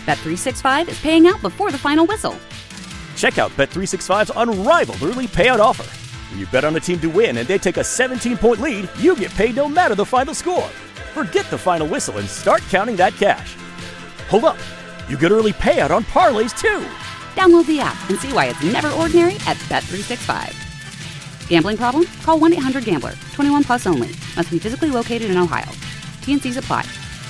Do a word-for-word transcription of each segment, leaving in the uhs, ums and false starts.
Bet three sixty-five is paying out before the final whistle. Check out Bet three sixty-five's unrivaled early payout offer. When you bet on a team to win and they take a seventeen-point lead, you get paid no matter the final score. Forget the final whistle and start counting that cash. Hold up. You get early payout on parlays, too. Download the app and see why it's never ordinary at Bet three sixty-five. Gambling problem? Call one eight hundred gambler. twenty-one plus only. Must be physically located in Ohio. T N Cs apply.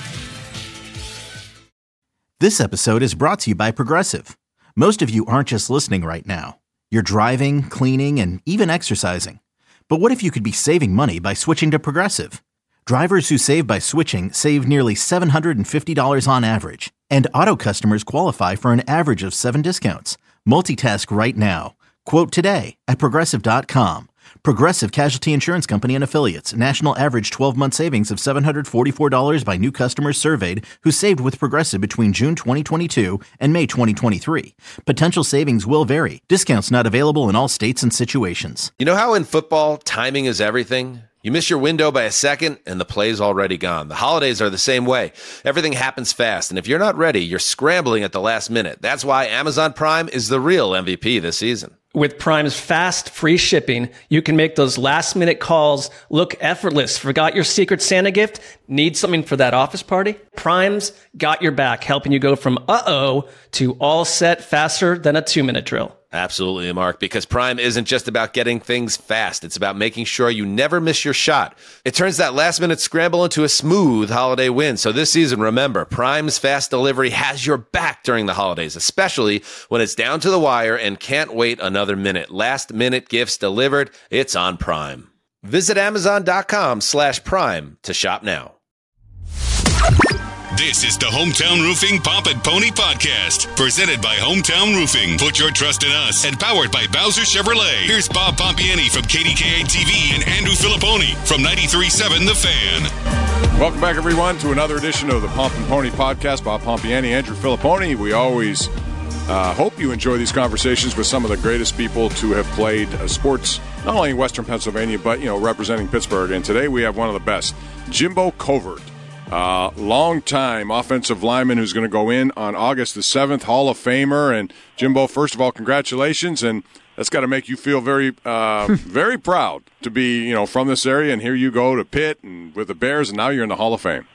This episode is brought to you by Progressive. Most of you aren't just listening right now. You're driving, cleaning, and even exercising. But what if you could be saving money by switching to Progressive? Drivers who save by switching save nearly seven hundred fifty dollars on average. And auto customers qualify for an average of seven discounts. Multitask right now. Quote today at Progressive dot com. Progressive Casualty Insurance Company and Affiliates. National average twelve-month savings of seven hundred forty-four dollars by new customers surveyed who saved with Progressive between June twenty twenty-two and May twenty twenty-three. Potential savings will vary. Discounts not available in all states and situations. You know how in football, timing is everything? You miss your window by a second, and the play's already gone. The holidays are the same way. Everything happens fast, and if you're not ready, you're scrambling at the last minute. That's why Amazon Prime is the real M V P this season. With Prime's fast, free shipping, you can make those last-minute calls look effortless. Forgot your Secret Santa gift? Need something for that office party? Prime's got your back, helping you go from uh-oh to all set faster than a two-minute drill. Absolutely, Mark, because Prime isn't just about getting things fast. It's about making sure you never miss your shot. It turns that last-minute scramble into a smooth holiday win. So this season, remember, Prime's fast delivery has your back during the holidays, especially when it's down to the wire and can't wait another minute. Last-minute gifts delivered, it's on Prime. Visit Amazon.com slash Prime to shop now. This is the Hometown Roofing Pomp and Pony Podcast, presented by Hometown Roofing. Put your trust in us and powered by Bowser Chevrolet. Here's Bob Pompiani from K D K A T V and Andrew Filipponi from ninety-three point seven The Fan. Welcome back, everyone, to another edition of the Pomp and Pony Podcast. Bob Pompiani, Andrew Filipponi. We always uh, hope you enjoy these conversations with some of the greatest people to have played uh, sports, not only in Western Pennsylvania, but, you know, representing Pittsburgh. And today we have one of the best, Jimbo Covert. Uh, long-time offensive lineman who's going to go in on August the seventh, Hall of Famer. And, Jimbo, first of all, congratulations. And that's got to make you feel very, uh, very proud to be, you know, from this area. And here you go to Pitt and with the Bears, and now you're in the Hall of Fame.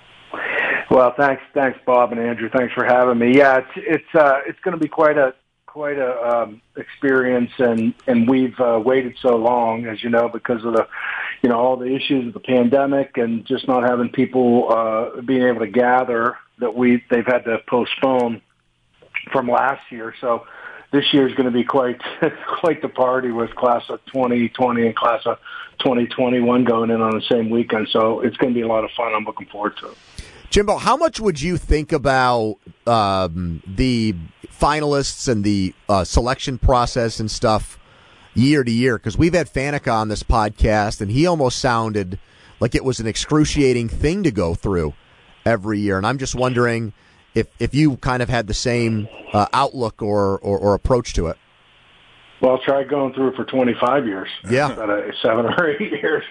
Well, thanks, thanks, Bob and Andrew. Thanks for having me. Yeah, it's it's uh, it's going to be quite a quite a um, experience, and and we've uh, waited so long, as you know, because of the, you know, all the issues of the pandemic and just not having people uh, being able to gather, that we they've had to postpone from last year. So this year is going to be quite quite the party with class of twenty twenty and class of twenty twenty-one going in on the same weekend. So it's going to be a lot of fun. I'm looking forward to it. Jimbo, how much would you think about um, the finalists and the uh, selection process and stuff year to year? Because we've had Faneca on this podcast, and he almost sounded like it was an excruciating thing to go through every year. And I'm just wondering if if you kind of had the same uh, outlook or, or, or approach to it. Well, try going through it for twenty-five years. Yeah. Instead of seven or eight years.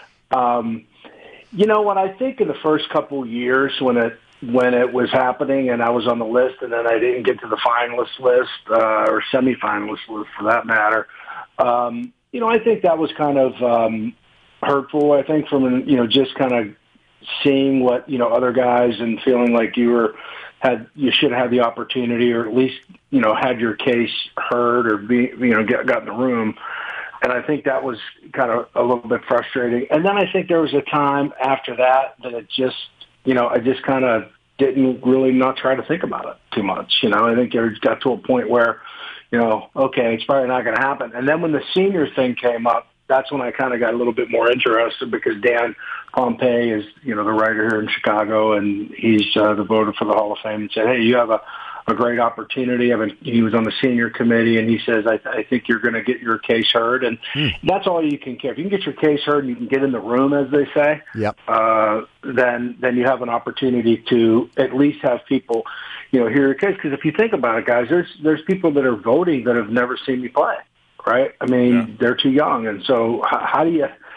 Um, you know what, I think in the first couple of years when it when it was happening and I was on the list and then I didn't get to the finalist list uh, or semifinalist list for that matter, um, you know, I think that was kind of um, hurtful, I think, from, you know, just kind of seeing what, you know, other guys and feeling like you were had you should have had the opportunity or at least, you know, had your case heard or be, you know, get, got in the room. And I think that was kind of a little bit frustrating. And then I think there was a time after that that it just, you know, I just kind of didn't really not try to think about it too much. You know, I think it got to a point where, you know, okay, it's probably not going to happen. And then when the senior thing came up, that's when I kind of got a little bit more interested because Dan Pompei is, you know, the writer here in Chicago, and he's uh, the voter for the Hall of Fame, and said, hey, you have a, a great opportunity. I mean, he was on the senior committee, and he says, I, th- I think you're going to get your case heard. And mm. that's all you can care. If you can get your case heard and you can get in the room, as they say, yep. uh, then then you have an opportunity to at least have people, you know, hear your case. Because if you think about it, guys, there's there's people that are voting that have never seen me play, right? I mean, yeah. they're too young. And so how, how do you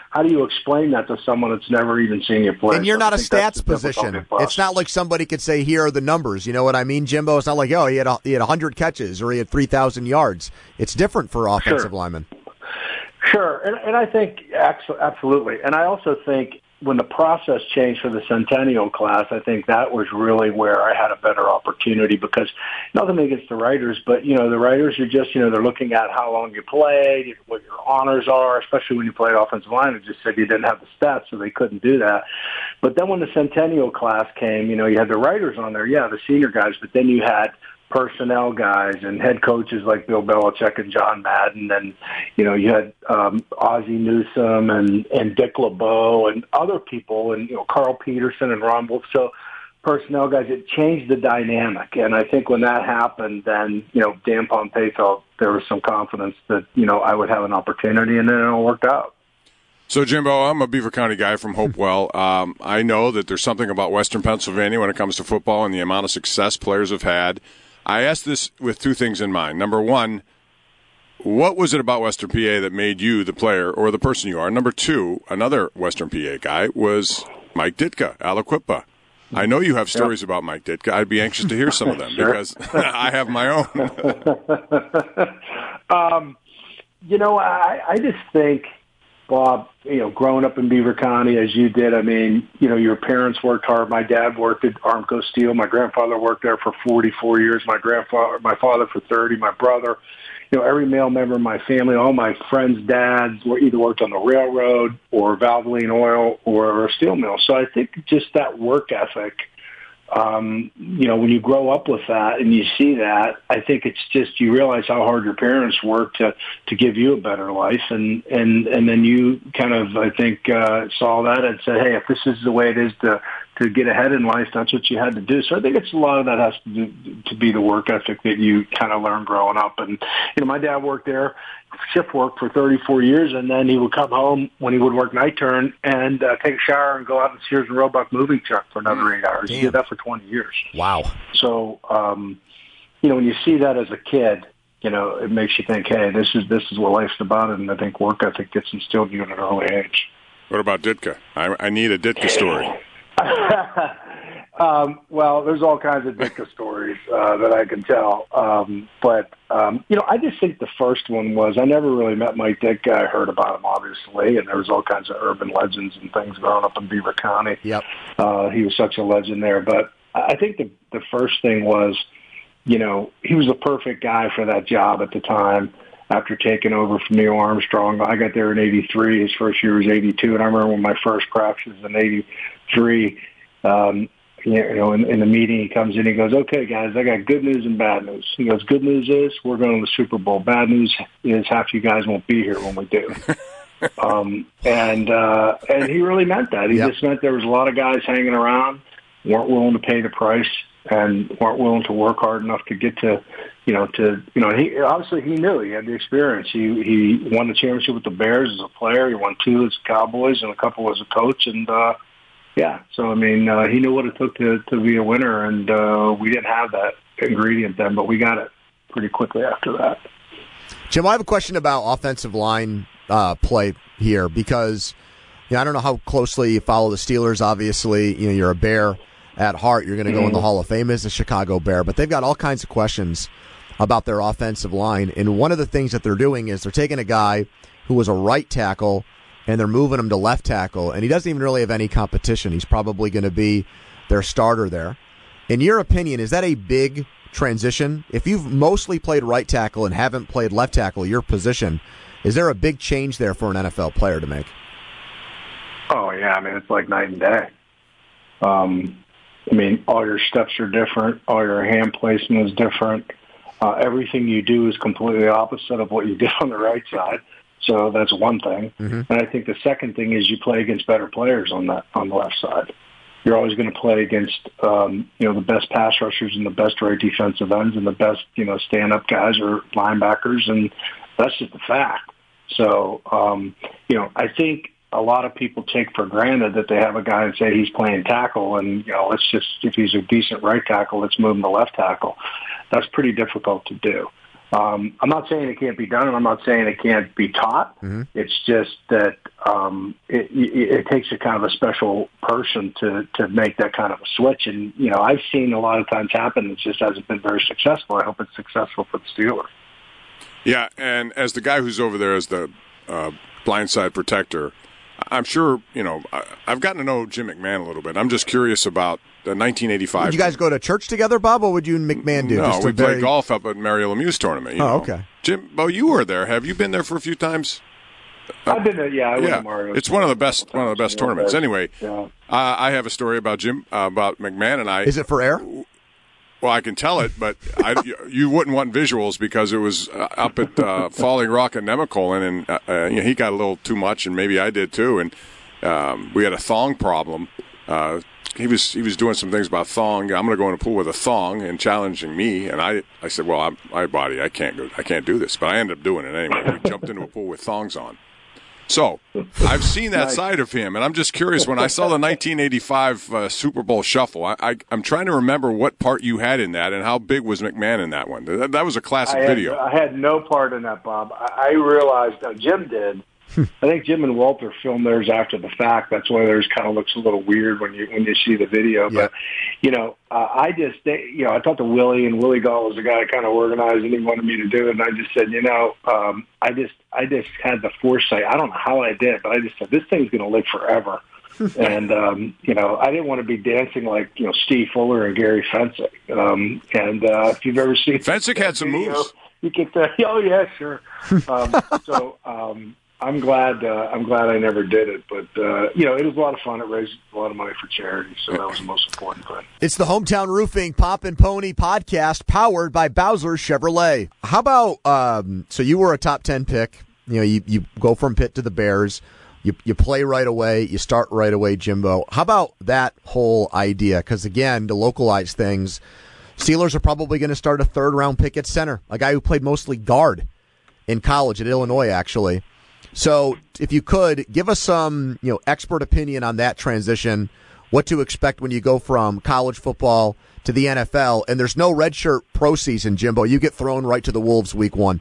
how do you explain that to someone that's never even seen you play? And you're So not I a think that's stats the position. difficulty for us. It's not like somebody could say, here are the numbers. You know what I mean, Jimbo? It's not like, oh, he had a, he had one hundred catches or he had three thousand yards. It's different for offensive Sure. linemen. Sure, and, and I think absolutely. And I also think when the process changed for the Centennial class, I think that was really where I had a better opportunity because nothing against the writers, but, you know, the writers are just, you know, they're looking at how long you played, what your honors are, especially when you played offensive line. It just said you didn't have the stats, so they couldn't do that. But then when the Centennial class came, you know, you had the writers on there, yeah, the senior guys, but then you had personnel guys and head coaches like Bill Belichick and John Madden, and you know you had um, Ozzie Newsome and and Dick LeBeau and other people, and you know Carl Peterson and Ron Wolf. So personnel guys, it changed the dynamic, and I think when that happened, then you know Dan Pompei felt there was some confidence that you know I would have an opportunity, and then it all worked out. So, Jimbo, I'm a Beaver County guy from Hopewell. Um, I know that there's something about Western Pennsylvania when it comes to football and the amount of success players have had. I asked this with two things in mind. Number one, what was it about Western P A that made you the player or the person you are? Number two, another Western P A guy was Mike Ditka, Aliquippa. I know you have stories yep. about Mike Ditka. I'd be anxious to hear some of them sure. because I have my own. um, you know, I, I just think, Bob, you know, growing up in Beaver County as you did, I mean, you know, your parents worked hard. My dad worked at Armco Steel. My grandfather worked there for forty-four years. My grandfather, my father for thirty. My brother, you know, every male member of my family, all my friends' dads were either worked on the railroad or Valvoline Oil or a steel mill. So I think just that work ethic, um, you know, when you grow up with that and you see that, I think it's just you realize how hard your parents worked to to give you a better life, and and and then you kind of I think uh, saw that and said, hey, if this is the way it is to to get ahead in life, that's what you had to do. So I think it's a lot of that has to do, to be the work ethic that you kind of learn growing up. And you know, my dad worked there, shift work for thirty-four years, and then he would come home when he would work night turn and uh, take a shower and go out in Sears and Roebuck moving truck for another eight hours. Damn. He did that for twenty years. Wow. So, um, you know, when you see that as a kid, you know, it makes you think, hey, this is this is what life's about, and I think work ethic gets instilled in you at an early age. What about Ditka? I, I need a Ditka story. um, well, there's all kinds of Ditka stories uh, that I can tell. Um, but, um, you know, I just think the first one was I never really met Mike Ditka. I heard about him, obviously, and there was all kinds of urban legends and things growing up in Beaver County. Yep. Uh, he was such a legend there. But I think the, the first thing was, you know, he was the perfect guy for that job at the time. After taking over from Neil Armstrong, I got there in eighty-three. His first year was eighty-two, and I remember when my first practice was in eighty-three. Um, you know, in, in the meeting, he comes in, he goes, "Okay, guys, I got good news and bad news." He goes, "Good news is we're going to the Super Bowl. Bad news is half you guys won't be here when we do." um, and uh, and he really meant that. He yep. just meant there was a lot of guys hanging around, weren't willing to pay the price, and weren't willing to work hard enough to get to, you know, to, you know, he obviously he knew he had the experience. He he won the championship with the Bears as a player. He won two as Cowboys and a couple as a coach. And, uh, yeah, so, I mean, uh, he knew what it took to, to be a winner, and uh, we didn't have that ingredient then, but we got it pretty quickly after that. Jim, I have a question about offensive line uh, play here because, you know, I don't know how closely you follow the Steelers. Obviously, you know, you're a Bear at heart. You're going to go in the Hall of Fame as a Chicago Bear, but they've got all kinds of questions about their offensive line. And one of the things that they're doing is they're taking a guy who was a right tackle and they're moving him to left tackle, and he doesn't even really have any competition. He's probably going to be their starter there. In your opinion, is that a big transition? If you've mostly played right tackle and haven't played left tackle, your position, is there a big change there for an N F L player to make? Oh, yeah. I mean, it's like night and day. Um, I mean, all your steps are different. All your hand placement is different. Uh, everything you do is completely opposite of what you did on the right side. So that's one thing. Mm-hmm. And I think the second thing is you play against better players on that on the left side. You're always going to play against, um, you know, the best pass rushers and the best right defensive ends and the best, you know, stand-up guys or linebackers, and that's just a fact. So, um, you know, I think a lot of people take for granted that they have a guy and say he's playing tackle, and, you know, let's just, if he's a decent right tackle, let's move him to left tackle. That's pretty difficult to do. Um, I'm not saying it can't be done, and I'm not saying it can't be taught. Mm-hmm. It's just that um, it, it, it takes a kind of a special person to, to make that kind of a switch. And, you know, I've seen a lot of times happen. It just hasn't been very successful. I hope it's successful for the Steelers. Yeah, and as the guy who's over there as the uh, blindside protector, I'm sure, you know, I, I've gotten to know Jim McMahon a little bit. I'm just curious about the nineteen eighty-five. Did you guys go to church together, Bob? What would you and McMahon do? No, Just we very... played golf up at Mario Lemieux's tournament. You oh, know. okay. Jim, Bo, you were there. Have you been there for a few times? I've been there, yeah. I yeah, went to Mario. It's one of the best, one of the best yeah, tournaments. but, Anyway, yeah. uh, I have a story about Jim, uh, about McMahon and I. Is it for air? Well, I can tell it, but I, you wouldn't want visuals because it was uh, up at uh, Falling Rock and Nemacolin, and uh, uh, you know, he got a little too much, and maybe I did too. And um, we had a thong problem. Uh, he was he was doing some things about thong. I'm going to go in a pool with a thong and challenging me, and I, I said, well, I'm, my body, I can't go, I can't do this. But I ended up doing it anyway. We jumped into a pool with thongs on. So I've seen that nice. side of him, and I'm just curious. When I saw the nineteen eighty-five uh, Super Bowl Shuffle, I, I, I'm trying to remember what part you had in that, and how big was McMahon in that one. That, that was a classic I had, video. I had no part in that, Bob. I, I realized uh, Jim did. I think Jim and Walter filmed theirs after the fact. That's why theirs kind of looks a little weird when you when you see the video. Yeah. But you know, uh, I just they, you know I talked to Willie, and Willie Gall was the guy that kind of organized, and he wanted me to do it. And I just said, you know, um, I just I just had the foresight. I don't know how I did, but I just said this thing's going to live forever. and um, you know, I didn't want to be dancing like you know Steve Fuller and Gary Fensick. Um, and uh, if you've ever seen Fensick had some video, moves. you get the oh yeah sure. Um, so. Um, I'm glad. Uh, I'm glad I never did it, but uh, you know, it was a lot of fun. It raised a lot of money for charity, so that was the most important thing. It's the Hometown Roofing Pop and Pony podcast, powered by Bowser Chevrolet. How about um, so you were a top ten pick. You know, you, you go from Pitt to the Bears. You you play right away. You start right away, Jimbo. How about that whole idea? Because again, to localize things, Steelers are probably going to start a third round pick at center, a guy who played mostly guard in college at Illinois, actually. So if you could, give us some you know expert opinion on that transition, what to expect when you go from college football to the N F L, and there's no redshirt pro season, Jimbo. You get thrown right to the Wolves week one.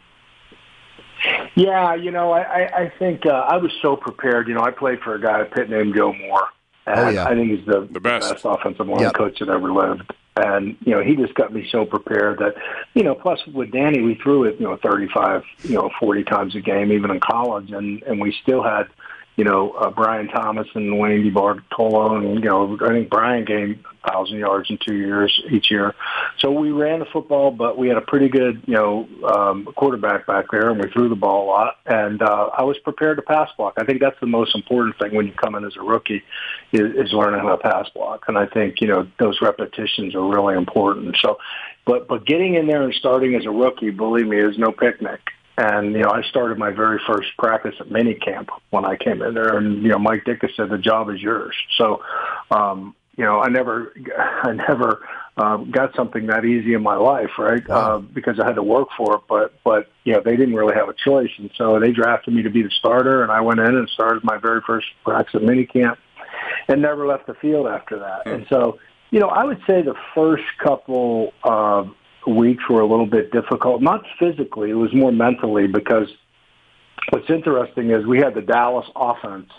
Yeah, you know, I, I, I think uh, I was so prepared. You know, I played for a guy at Pitt named Joe Moore. And oh, yeah. I think he's the, the best. best offensive line yep. coach that ever lived. And, you know, he just got me so prepared that, you know, plus with Danny, we threw it, you know, thirty-five, you know, forty times a game, even in college. And, and we still had, you know, uh, Brian Thomas and Wayne DiBartolo. And, you know, I think Brian gained one thousand yards in two years each year. So we ran the football, but we had a pretty good, you know, um, quarterback back there, and we threw the ball a lot. And uh, I was prepared to pass block. I think that's the most important thing when you come in as a rookie is, is learning how to pass block. And I think, you know, those repetitions are really important. So, but, but getting in there and starting as a rookie, believe me, is no picnic. And, you know, I started my very first practice at minicamp when I came in there. And, you know, Mike Ditka said, the job is yours. So, um, you know, I never, I never um, got something that easy in my life, right? Wow. Uh, because I had to work for it. But, but, you know, they didn't really have a choice. And so they drafted me to be the starter. And I went in and started my very first practice at minicamp and never left the field after that. Mm-hmm. And so, you know, I would say the first couple uh weeks were a little bit difficult, not physically, it was more mentally, because what's interesting is we had the Dallas offense,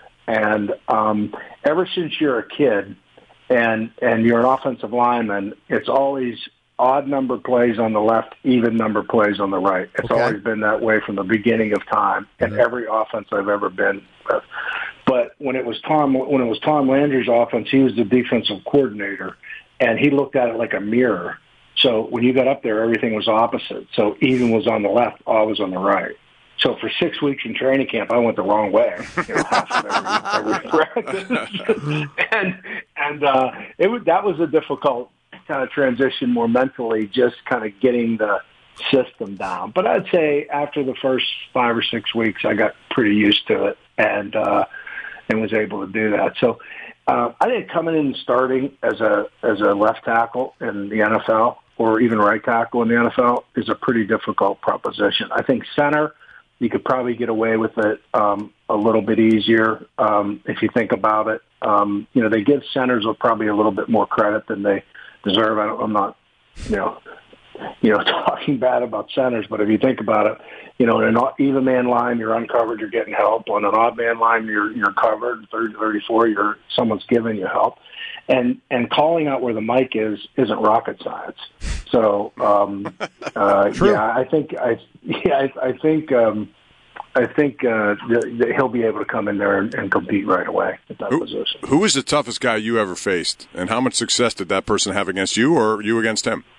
and um, ever since you're a kid and and you're an offensive lineman, it's always odd number plays on the left, even number plays on the right. It's okay. always been that way from the beginning of time in mm-hmm. every offense I've ever been with. But when it was Tom, when it was Tom Landry's offense, he was the defensive coordinator, and he looked at it like a mirror. So when you got up there, everything was opposite. So even was on the left, all was on the right. So for six weeks in training camp, I went the wrong way, you know, half of every, every practice. and and uh, it was, that was a difficult kind of transition more mentally, just kind of getting the system down. But I'd say after the first five or six weeks, I got pretty used to it and uh, and was able to do that. So uh, I think coming in and starting as a as a left tackle in the N F L, or even right tackle in the N F L, is a pretty difficult proposition. I think center, you could probably get away with it um, a little bit easier um, if you think about it. Um, you know, they give centers probably a little bit more credit than they deserve. I don't, I'm not, you know, you know, talking bad about centers, but if you think about it, you know, in an even man line, you're uncovered, you're getting help. On an odd man line, you're you're covered. thirty, thirty-four, you're someone's giving you help, and and calling out where the mic is isn't rocket science. So, um, uh, yeah, I think I yeah I, I think um, I think uh, that he'll be able to come in there and, and compete right away at that who, position. Who was the toughest guy you ever faced, and how much success did that person have against you, or you against him?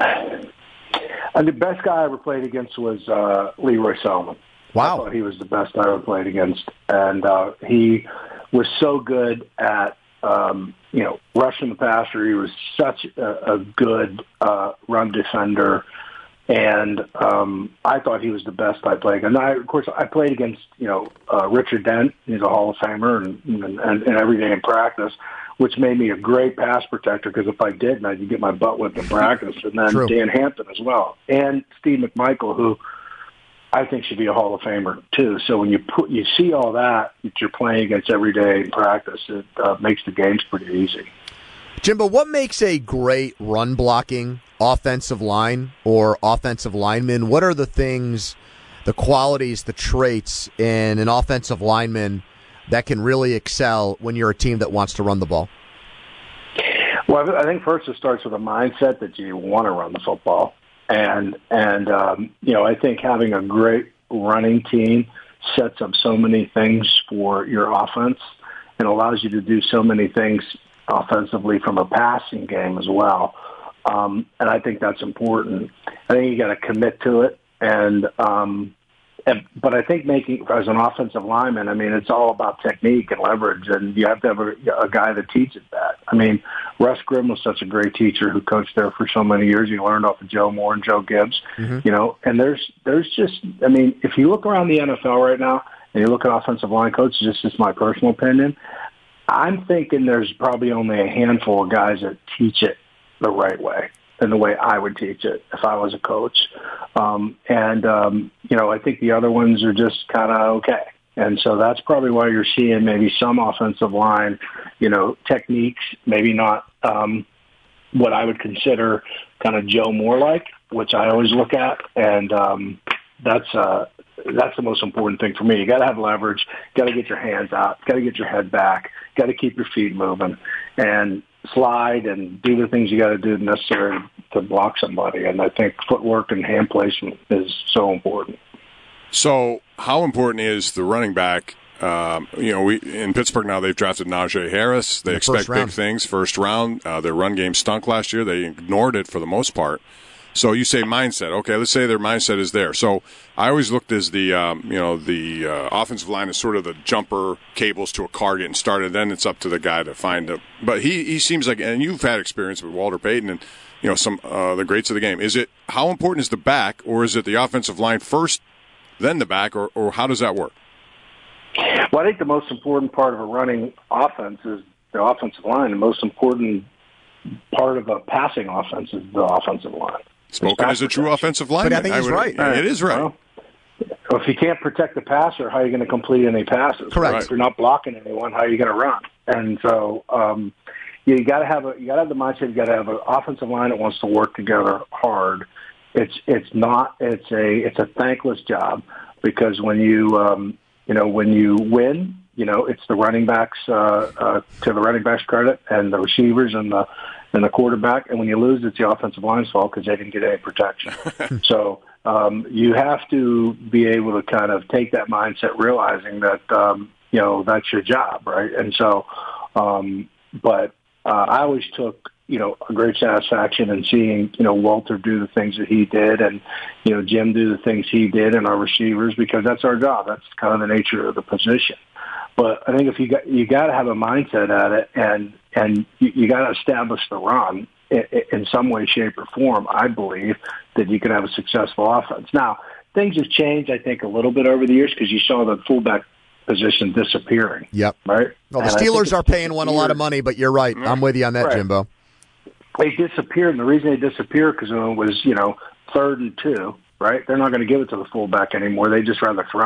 And the best guy I ever played against was uh, Leroy Selman. Wow. I thought he was the best I ever played against. And uh, he was so good at, um, you know, rushing the passer. He was such a, a good uh, run defender. And um, I thought he was the best I played. And, I, of course, I played against, you know, uh, Richard Dent. He's a Hall of Famer and, and, and every day in practice, which made me a great pass protector because if I didn't, I'd get my butt whipped in practice. And then True. Dan Hampton as well. And Steve McMichael, who I think should be a Hall of Famer too. So when you put you see all that that you're playing against every day in practice, it uh, makes the games pretty easy. Jimbo, what makes a great run blocking offensive line or offensive lineman? What are the things, the qualities, the traits in an offensive lineman that can really excel when you're a team that wants to run the ball? Well, I think first it starts with a mindset that you want to run the football. And, and um, you know, I think having a great running team sets up so many things for your offense and allows you to do so many things offensively from a passing game as well. Um, and I think that's important. I think you got to commit to it. And, um, and, but I think making, as an offensive lineman, I mean, it's all about technique and leverage, and you have to have a, a guy that teaches that. I mean, Russ Grimm was such a great teacher who coached there for so many years. He learned off of Joe Moore and Joe Gibbs, mm-hmm. you know, and there's, there's just, I mean, if you look around the N F L right now and you look at offensive line coaches, this is my personal opinion, I'm thinking there's probably only a handful of guys that teach it the right way and the way I would teach it if I was a coach. Um, and, um, you know, I think the other ones are just kind of okay. And so that's probably why you're seeing maybe some offensive line, you know, techniques, maybe not um, what I would consider kind of Joe Moore-like, which I always look at. And um, that's uh, that's the most important thing for me. You got to have leverage, got to get your hands out, got to get your head back, got to keep your feet moving, and slide and do the things you got to do necessary to block somebody. And I think footwork and hand placement is so important. So how important is the running back? Um, you know, we in Pittsburgh now they've drafted Najee Harris. They expect big things first round. Uh, their run game stunk last year. They ignored it for the most part. So you say mindset. Okay, let's say their mindset is there. So I always looked as the um, you know the uh, offensive line is sort of the jumper cables to a car getting started. Then it's up to the guy to find it. But he he seems like, and you've had experience with Walter Payton and you know some uh, the greats of the game. Is it how important is the back, or is it the offensive line first, then the back, or or how does that work? Well, I think the most important part of a running offense is the offensive line. The most important part of a passing offense is the offensive line. Spoken as a true offensive lineman. But I think he's I would, right. It is right. Well, if you can't protect the passer, how are you going to complete any passes? Correct. Right? If you're not blocking anyone, how are you going to run? And so um, you got to have a you got to have the mindset. You got to have an offensive line that wants to work together hard. It's it's not it's a it's a thankless job because when you um, you know when you win, you know it's the running backs uh, uh, to the running backs' credit and the receivers and the and the quarterback. And when you lose, it's the offensive line's fault because they didn't get any protection. So um, you have to be able to kind of take that mindset, realizing that, um, you know, that's your job, right? And so, um, but uh, I always took, you know, a great satisfaction in seeing, you know, Walter do the things that he did and, you know, Jim do the things he did and our receivers because that's our job. That's kind of the nature of the position. But I think if you got you got to have a mindset at it, and and you, you got to establish the run in, in some way, shape, or form. I believe that you can have a successful offense. Now things have changed, I think, a little bit over the years because you saw the fullback position disappearing. Yep. Right. Well, the Steelers are paying one a lot of money, but you're right. I'm with you on that, right. Jimbo. They disappeared, and the reason they disappeared because it was you know third and two. Right. They're not going to give it to the fullback anymore. They just rather throw it.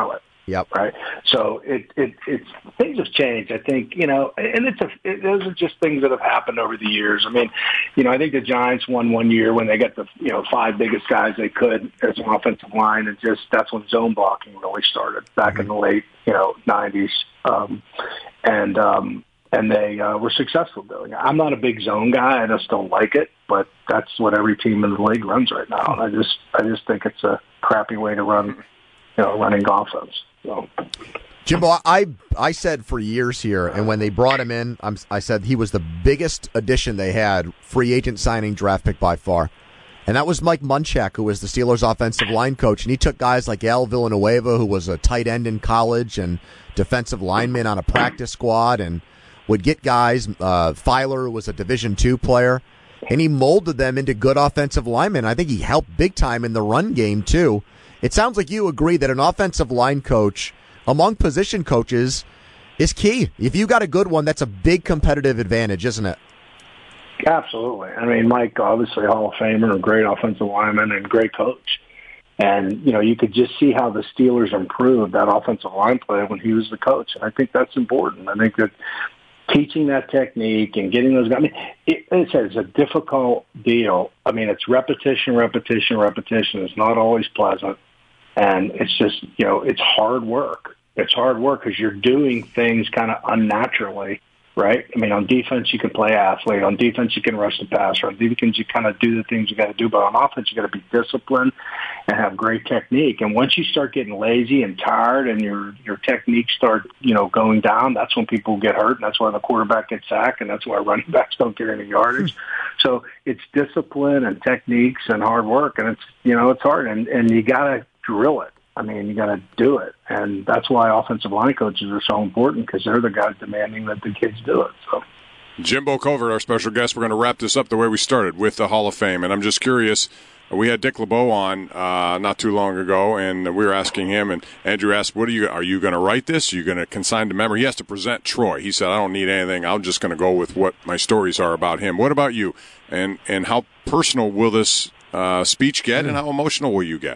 Yep. Right. So it, it it's things have changed. I think, you know, and it's a, it, those are just things that have happened over the years. I mean, you know, I think the Giants won one year when they got the, you know, five biggest guys they could as an offensive line, and just that's when zone blocking really started back mm-hmm. in the late, you know, nineties. Um, and um, and they uh, were successful doing it. I'm not a big zone guy. I just don't like it, but that's what every team in the league runs right now. And I just I just think it's a crappy way to run, you know, running offense. So. Jimbo, I I said for years here, and when they brought him in, I'm, I said he was the biggest addition they had, free agent signing, draft pick by far. And that was Mike Munchak, who was the Steelers' offensive line coach. And he took guys like Al Villanueva, who was a tight end in college and defensive lineman on a practice squad, and would get guys, uh, Filer, who was a Division two player, and he molded them into good offensive linemen. I think he helped big time in the run game, too. It sounds like you agree that an offensive line coach, among position coaches, is key. If you got a good one, that's a big competitive advantage, isn't it? Absolutely. I mean, Mike, obviously Hall of Famer, a great offensive lineman and great coach. And, you know, you could just see how the Steelers improved that offensive line play when he was the coach. And I think that's important. I think that teaching that technique and getting those guys, I mean, it, it's a difficult deal. I mean, it's repetition, repetition, repetition. It's not always pleasant. And it's just, you know, it's hard work. It's hard work because you're doing things kind of unnaturally, right? I mean, on defense, you can play athlete. On defense, you can rush the passer. On defense, you kind of do the things you got to do. But on offense, you got to be disciplined and have great technique. And once you start getting lazy and tired and your your technique start, you know, going down, that's when people get hurt. And that's why the quarterback gets sacked. And that's why running backs don't get any yardage. So it's discipline and techniques and hard work. And it's, you know, it's hard. And, and you got to drill it. I mean, you got to do it. And that's why offensive line coaches are so important, because they're the guys demanding that the kids do it. So, Jimbo Covert, our special guest, we're going to wrap this up the way we started with the Hall of Fame. And I'm just curious, we had Dick LeBeau on uh, not too long ago, and we were asking him, and Andrew asked, "What are you? Are you going to write this? Are you going to consign to memory?" He has to present Troy. He said, "I don't need anything. I'm just going to go with what my stories are about him." What about you? And, and how personal will this uh, speech get, and how emotional will you get?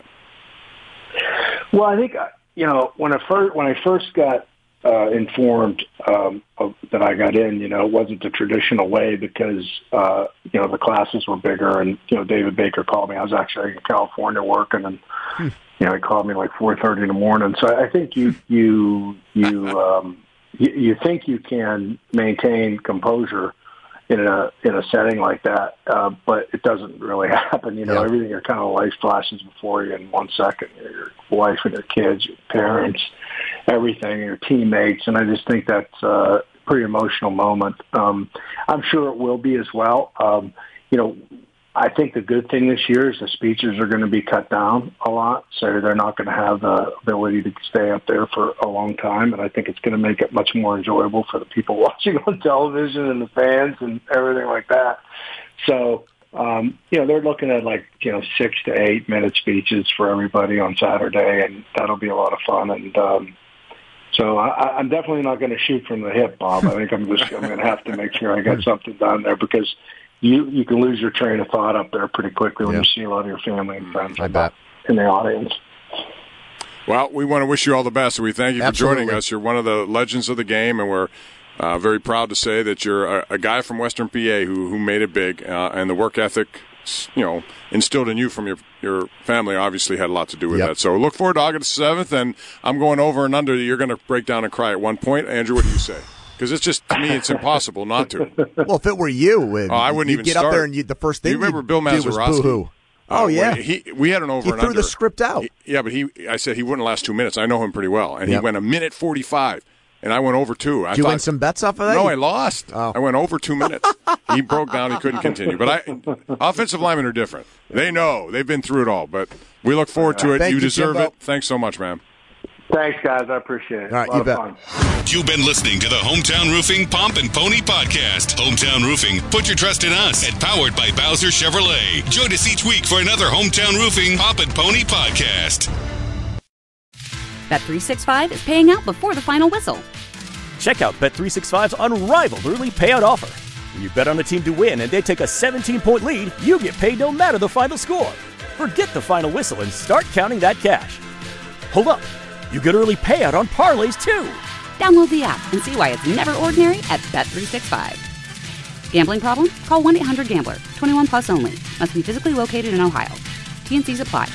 Well, I think, you know, when I first when I first got uh, informed um, of, that I got in, you know, it wasn't the traditional way, because uh, you know, the classes were bigger, and you know, David Baker called me. I was actually in California working, and hmm. you know, he called me like four thirty in the morning. So I think you you you um, you, you think you can maintain composure in a in a setting like that, uh, but it doesn't really happen. You know, yeah. Everything, your kind of life flashes before you in one second. Your wife and your kids, your parents, everything, your teammates, and I just think that's a pretty emotional moment. Um, I'm sure it will be as well. Um, you know, I think the good thing this year is the speeches are going to be cut down a lot, so they're not going to have the ability to stay up there for a long time, and I think it's going to make it much more enjoyable for the people watching on television and the fans and everything like that. So, um, you know, they're looking at like, you know, six to eight minute speeches for everybody on Saturday, and that'll be a lot of fun. And um, so I, I'm definitely not going to shoot from the hip, Bob. I think I'm just I'm going to have to make sure I got something done there, because You you can lose your train of thought up there pretty quickly when yeah. you see a lot of your family and friends I bet. in the audience. Well, we want to wish you all the best. We thank you for Absolutely. joining us. You're one of the legends of the game, and we're uh, very proud to say that you're a, a guy from Western P A who who made it big, uh, and the work ethic, you know, instilled in you from your your family obviously had a lot to do with yep. that. So look forward to August seventh, and I'm going over and under. You're going to break down and cry at one point. Andrew, what do you say? Because it's just, to me, it's impossible not to. Well, if it were you, oh, I wouldn't you'd even get start. up there and you, the first thing you remember Bill do was Mazeroski? boo-hoo. Uh, oh, yeah. He, we had an over he and threw under. the script out. He, yeah, but he, I said he wouldn't last two minutes. I know him pretty well. And yep. he went a minute forty-five, and I went over two. I Did you thought, win some bets off of that? No, I lost. Oh. I went over two minutes. He broke down. He couldn't continue. But I, offensive linemen are different. They know. They've been through it all. But we look forward to it. Thank you you, deserve Jimbo. it. Thanks so much, man. Thanks, guys. I appreciate it. All right, a lot you of bet. fun. You've been listening to the Hometown Roofing Pomp and Pony Podcast. Hometown Roofing, put your trust in us. And powered by Bowser Chevrolet. Join us each week for another Hometown Roofing Pomp and Pony Podcast. Bet three sixty-five is paying out before the final whistle. Check out Bet three sixty-five's unrivaled early payout offer. When you bet on a team to win and they take a seventeen-point lead, you get paid no matter the final score. Forget the final whistle and start counting that cash. Hold up. You get early payout on parlays, too. Download the app and see why it's never ordinary at Bet three sixty-five. Gambling problem? Call one eight hundred gambler. twenty-one plus only. Must be physically located in Ohio. T N Cs apply.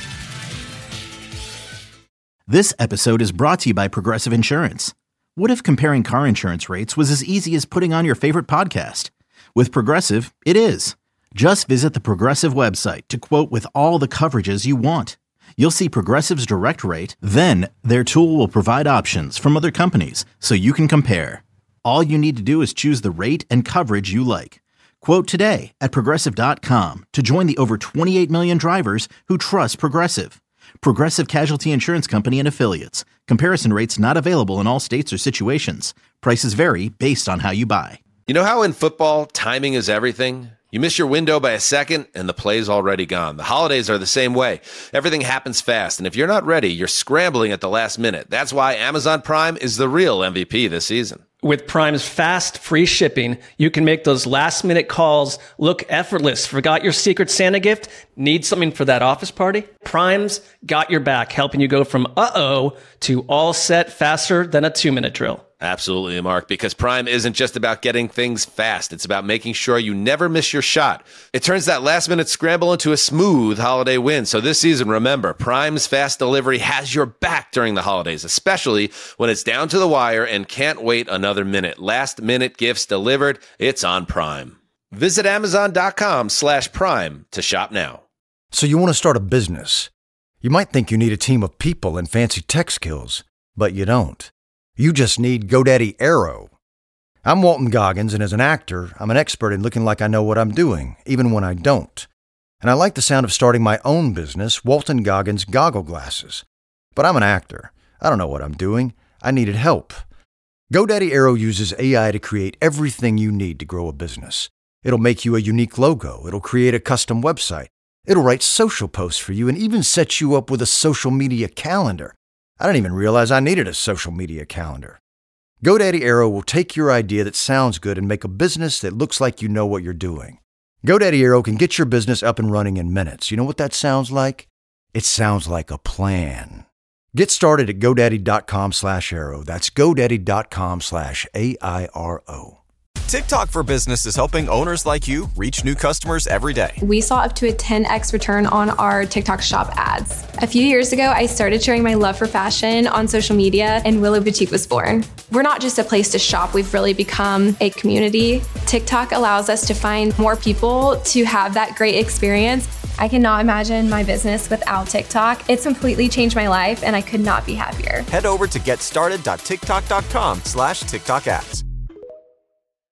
This episode is brought to you by Progressive Insurance. What if comparing car insurance rates was as easy as putting on your favorite podcast? With Progressive, it is. Just visit the Progressive website to quote with all the coverages you want. You'll see Progressive's direct rate, then their tool will provide options from other companies so you can compare. All you need to do is choose the rate and coverage you like. Quote today at Progressive dot com to join the over twenty-eight million drivers who trust Progressive. Progressive Casualty Insurance Company and Affiliates. Comparison rates not available in all states or situations. Prices vary based on how you buy. You know how in football, timing is everything? You miss your window by a second, and the play's already gone. The holidays are the same way. Everything happens fast, and if you're not ready, you're scrambling at the last minute. That's why Amazon Prime is the real M V P this season. With Prime's fast, free shipping, you can make those last-minute calls look effortless. Forgot your Secret Santa gift? Need something for that office party? Prime's got your back, helping you go from uh-oh to all set faster than a two-minute drill. Absolutely, Mark, because Prime isn't just about getting things fast. It's about making sure you never miss your shot. It turns that last-minute scramble into a smooth holiday win. So this season, remember, Prime's fast delivery has your back during the holidays, especially when it's down to the wire and can't wait another minute. Last-minute gifts delivered, it's on Prime. Visit Amazon.com slash Prime to shop now. So you want to start a business. You might think you need a team of people and fancy tech skills, but you don't. You just need GoDaddy Aero. I'm Walton Goggins, and as an actor, I'm an expert in looking like I know what I'm doing, even when I don't. And I like the sound of starting my own business, Walton Goggins Goggle Glasses. But I'm an actor. I don't know what I'm doing. I needed help. GoDaddy Aero uses A I to create everything you need to grow a business. It'll make you a unique logo. It'll create a custom website. It'll write social posts for you and even set you up with a social media calendar. I didn't even realize I needed a social media calendar. GoDaddy Aero will take your idea that sounds good and make a business that looks like you know what you're doing. GoDaddy Aero can get your business up and running in minutes. You know what that sounds like? It sounds like a plan. Get started at GoDaddy.com slash Aero. That's GoDaddy.com slash A I R O. TikTok for Business is helping owners like you reach new customers every day. We saw up to a ten x return on our TikTok shop ads. A few years ago, I started sharing my love for fashion on social media, and Willow Boutique was born. We're not just a place to shop, we've really become a community. TikTok allows us to find more people to have that great experience. I cannot imagine my business without TikTok. It's completely changed my life, and I could not be happier. Head over to getstarted.tiktok.com slash TikTok ads.